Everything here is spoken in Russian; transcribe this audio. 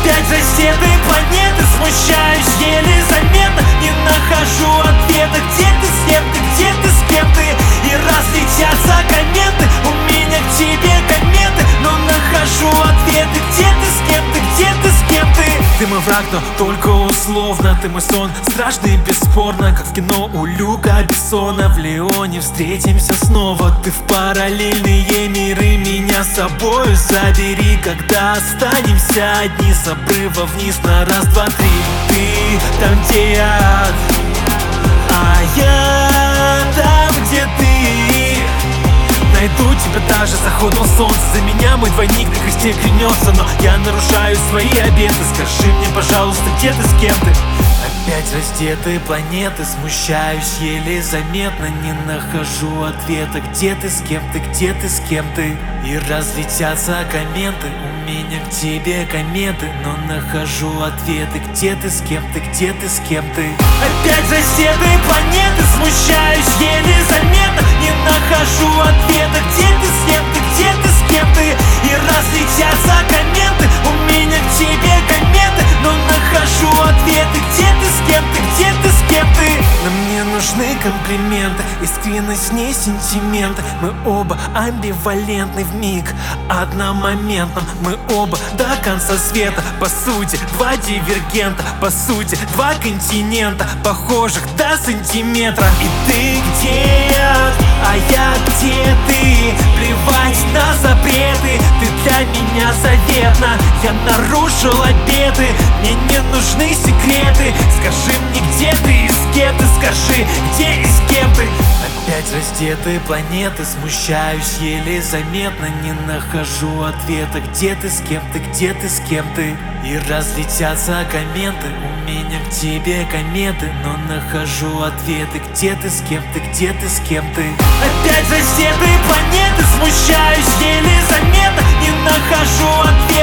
Опять заседы планеты, смущаюсь еле заметно. Не нахожу ответа, где ты, с кем ты, где ты, с кем ты. И разлетятся комменты, у меня к тебе комменты, но нахожу ответы, где ты, с кем ты, где ты, с кем ты. Ты мой враг, но только условно. Ты мой сон, страшный бесспорно, как в кино у Люка Бессона. В Леоне встретимся снова. Ты в параллельные миры, меня с собою забери. Когда останемся одни, с обрыва вниз на раз, два, три. Ты там, где я, а я там, где ты. Найду тебя даже с заходом солнца. За меня мой двойник на кресте клянется, но я нарушаю свои обеты. Скажи мне, пожалуйста, где ты, с кем ты? Опять раздетые планеты, смущаюсь еле заметно. Не нахожу ответа, где ты, с кем ты, где ты, с кем ты. И разлетятся комменты, у меня к тебе кометы, но нахожу ответы, где ты, с кем ты, где ты, с кем ты. Опять раздетые планеты, смущаюсь еле заметно. Не нахожу ответа, где ты, с кем ты, где ты, с кем ты. И разлетятся комменты, у меня к тебе кометы, но нахожу ответы, где ты, с кем ты, где ты, с кем ты. Но мне нужны комплименты, искренность, не сентименты. Мы оба амбивалентны вмиг одномоментном. Мы оба до конца света, по сути, два дивергента. По сути, два континента, похожих до сантиметра. И ты где я, а я где ты. Плевать на запреты, ты для меня заветна. Я нарушил обеты, мне не нужны секреты. Скажи мне, где ты и с кем ты. Скажи, где и с кем ты. Опять раздетые планеты, смущаюсь еле заметно. Не нахожу ответа, где ты, с кем ты, где ты, с кем ты. И разлетятся комменты, у меня к тебе кометы, но нахожу ответы, где ты, с кем ты, где ты, с кем ты. Опять раздетые планеты, смущаюсь еле заметно. Не нахожу ответа.